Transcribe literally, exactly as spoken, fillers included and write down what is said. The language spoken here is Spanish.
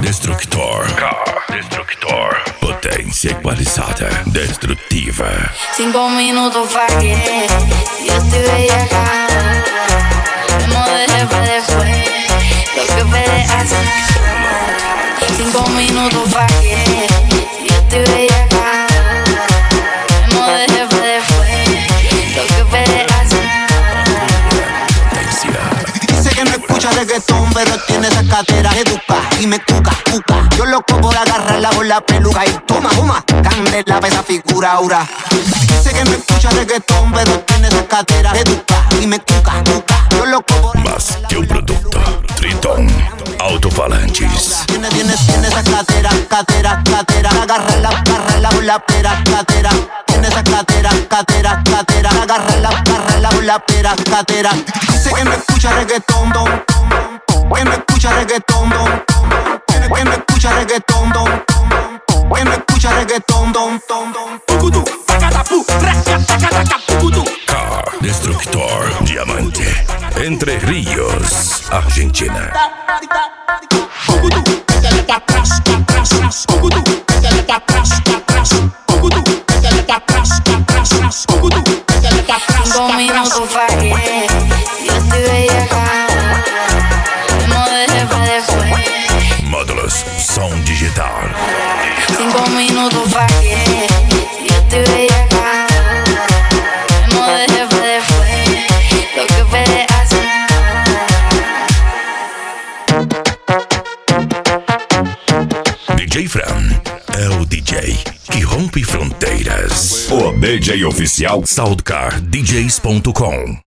Destructor. Car Destructor. Potência equalizada. Destrutiva. Cinco minutos fallé. Yo estoy bellaca. Me modo de jefe después. Lo que puedes hacer. Cinco minutos fallé. Yo estoy bellaca. Me modo de jefe después. Lo que puedes hacer. Dice que no escucha reggaetón, pero tiene esa cadera educa y me cuca, cuca. Yo loco por agarrarla por la peluca y toma, toma, candela pa' esa figura, aura. Dice que no escucha reggaetón, pero tiene esa cadera educa y me cuca, cuca. Yo loco por Más que un producto, Triton Autofalanges. Tiene, tiene, tiene esa cadera, cadera, cadera. Agarrarla, agarrarla por la pera, cadera. Tiene esa cadera, cadera, cadera. Agarrarla, agarrarla por la pera, cadera. Dice que no escucha reggaetón, don, don, don. Que no escucha reggaetón, don, don. Que no, que no escucha reggaetón, don, don, don. Que no escucha reggaetón, don, don, don. Car Destructor Diamante. Entre Ríos, Argentina. Cinco minutos fallé. Yo estoy bellaca. Me modo de jefe después. Módulos Som Digital. Cinco minutos fallé. Yo estoy bellaca. Me modo de jefe después. Lo que puedes hacer. D J Fran é o D J que rompe fronteiras. O D J oficial Soundcar D Js ponto com.